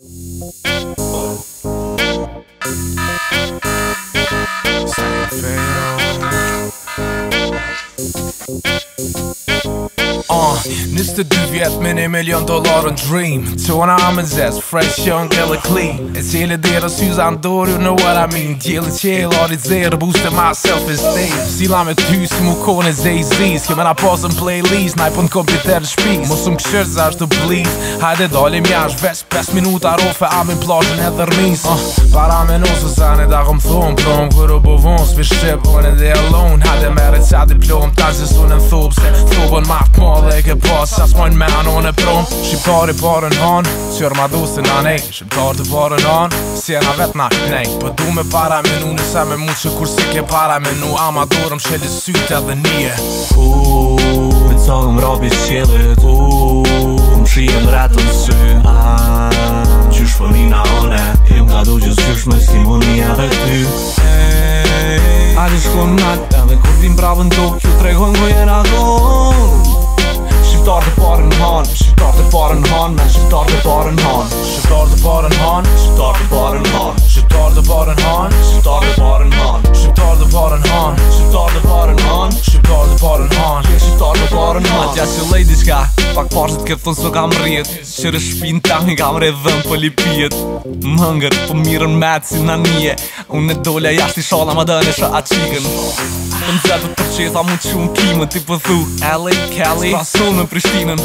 Niste 2 vjet me $1 million në dream. Tona I'm zest, fresh, young, hella clean. E cili dera syza ndor, you know what I mean. Gjeli qel, arit zero, boosting my self-esteem. Sila me ty si mu kone Zay-Z's. Keme na pasën playlist, na I pun kompjuter shpis. Mosum këshër za është të blid. Hajde dalim jash, veç 5 minuta rofe, am in plazhën e dërmis. Para me nosë zane da kom thom prom. Kër o bovon, s'pi shqip, one day alone. Hajde meret qa diplom, ta gjithun e thub. Se thubën maht madhe e ke pas. Qas mojnë me anon e prom. Shqiptari parën han, qër ma du se na nej. Shqiptar të parën han, si e na vet na nej. Po du me para menu, nëse me mu që kur si ke para menu. Ama dorëm sheli syte edhe nije. Me cogëm rabi qelit, më shien retën sy. Qysh fëmina one, jem ka du gjës qysh me Simonia dhe ty. Adi shkon nalt, edhe kur vim bravo në Tokyo, tregojnë ku jena gon. Shqiptar të parën han, shqiptar të parën han, men shqiptar të parën han. Shqiptar të parën han, Shqiptar të parën han, shqiptar të parën han, Shqiptar të parën han, shqiptar të parën han, Shqiptar të parën han, shqiptar të parën han, Shqiptar të parën han. Atja që lej diqka, pak pashët këtë thonë s'o kam rjet. Qërë shpin tami kam redhën për lipijet. Mëngër, po mirën metë si na nije. Unë e dole jashtë I shala ma dënë shë aqikën. Për nëzetët për qetha mu që unë kimën. Ti për thu, LA, Cali, Spason në Prishtinën.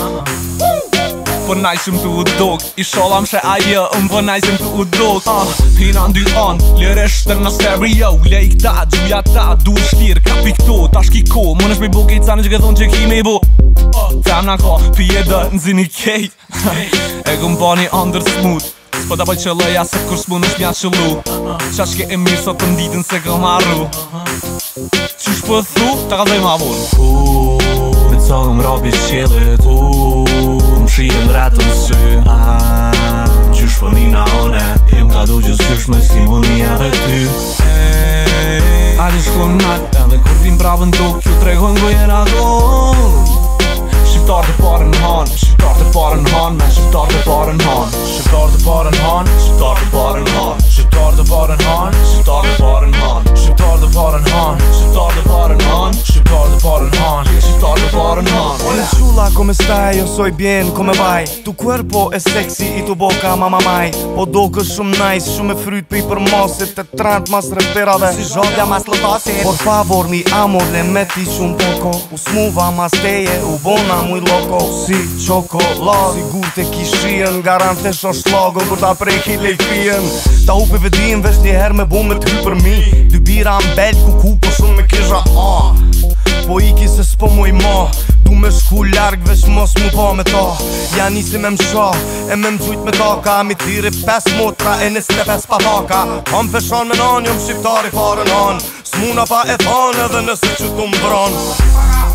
Po najshëm të u dok, I shala më shë aje, po najshëm të u dok. Hina në 2 anë, lere shtër në stereo. Lej këta, gjuja ta, du shtirë, ka pikto, ta shkiko. Më nësh me I bo kejtë sanë që ke thonë që ki me I bo. Femna ka, pije dë, nëzini kejt. E këm bani under smooth. S'po da bëj qëllëja se kur s'mu nësh mja qëllu. Qa shke e mirë sot të nditën se këm arru. Qysh po thu, ta ka dhej ma vonë. Me cogëm rabi qelit, më shien retën sy. Qysh fëmina one, jem ka du gjës qysh me Simonia dhe ty. Adi shkon nalt, edhe kur vim bravo në Tokyo, tregojnë ku jena gon. Shqiptar të parën han, shqiptar të parën han, men shqiptar të parën han. Shqiptar të parën han, Shqiptar të parën han, shqiptar të parën han, Shqiptar të parën han, shqiptar të parën han, Shqiptar të parën han, shqiptar të parën han, Shqiptar të parën han. Hola chula, ¿cómo estás? Yo soy bien, ¿cómo va? Tu cuerpo es sexy y tu boca mamamaj. Po do kë shumë nice, shumë e fryt pi për masit. Të trant mas reperave, si zhodja mas lëtasit. Por favor, mi amor, le metis un poco. U smuva mas teje, u bona muy loco. Si çokolad, sigur te kishien, garante shoshllago kur ta preki lejfien. Ta upe vedin, vesh njëher me bu me t'hy për mi. Dy bira m'bel, kuku, po shumë me kisha Po iki se s'po mu I ma. Du me shku larg, vesh mos mu pa me ta. Ja nisi me m'sha, e me m'gjujt me taka. Mi tiri 5 motra, e 25 pataka. Kam feshon me nan, jom shqiptari parën han. S'muna pa e than, edhe nëse që t'u mbron.